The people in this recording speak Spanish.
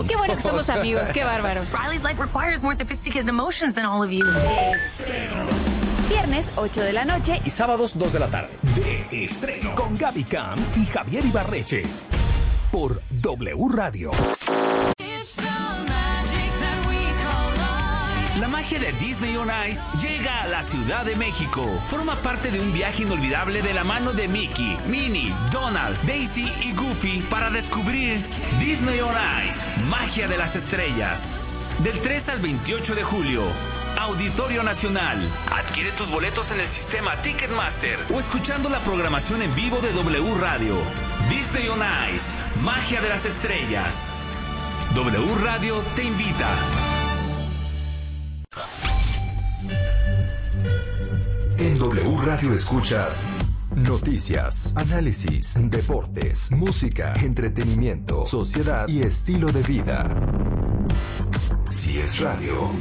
Qué bueno que somos amigos, qué bárbaro. Riley's life requires more sophisticated emotions than all of you. Viernes, 8 de la noche. Y sábados, 2 de la tarde. De estreno. Con Gaby Camps y Javier Ibarreche. Por W Radio. La magia de Disney on Ice llega a la Ciudad de México. Forma parte de un viaje inolvidable de la mano de Mickey, Minnie, Donald, Daisy y Goofy para descubrir Disney on Ice, magia de las estrellas. Del 3 al 28 de julio, Auditorio Nacional. Adquiere tus boletos en el sistema Ticketmaster o escuchando la programación en vivo de W Radio. Disney on Ice, magia de las estrellas. W Radio te invita. En W Radio escuchas noticias, análisis, deportes, música, entretenimiento, sociedad y estilo de vida. Si es radio,